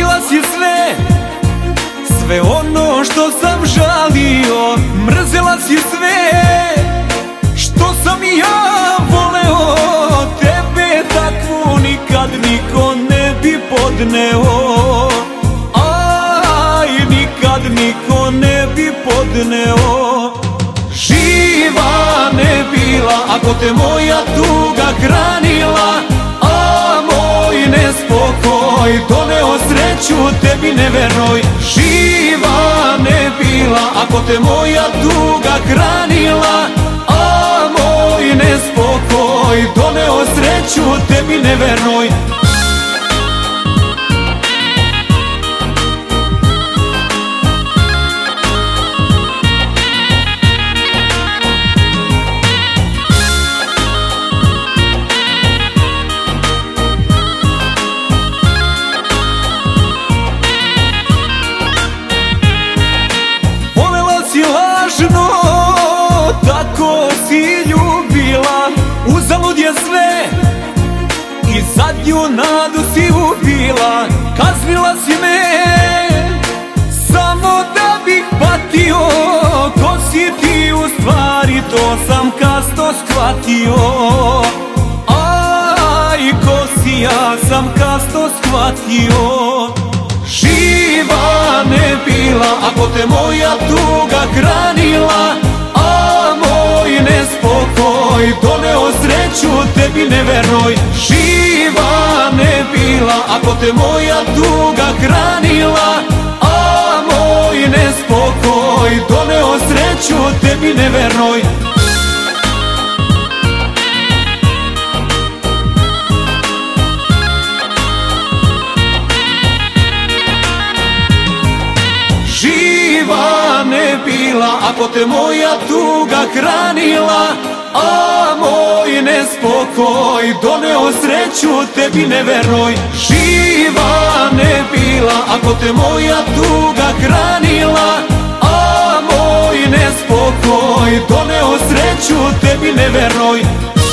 Platila si sve, sve ono što sam žalio. Mrzela si sve što sam i ja voleo. Tebe takvu nikad niko ne bi podneo. Aj, nikad niko ne bi podneo. Živa ne bila ako te moja tuga hranila, a moj nespokoj doneo sreću tebi nevernoj. Živa ne bila ako te moja tuga hranila, a moj nespokoj doneo sreću tebi nevernoj. Lažno, tako si ljubila, uzalud je sve i zadnju nadu si ubila. Kaznila si me samo da bih patio, ko si ti u stvari, to sam kasno shvatio. Aj, ko si, ja sam kasno shvatio. Živa ne bila ako te moja tuga hranila, a moj nespokoj doneo sreću tebi nevernoj. Živa ne bila ako te moja tuga hranila, a moj nespokoj doneo sreću tebi nevernoj. Živa ne bila ako te moja tuga hranila, a moj nespokoj doneo sreću tebi nevernoj. Živa ne bila ako te moja tuga hranila, a moj nespokoj doneo sreću tebi nevernoj.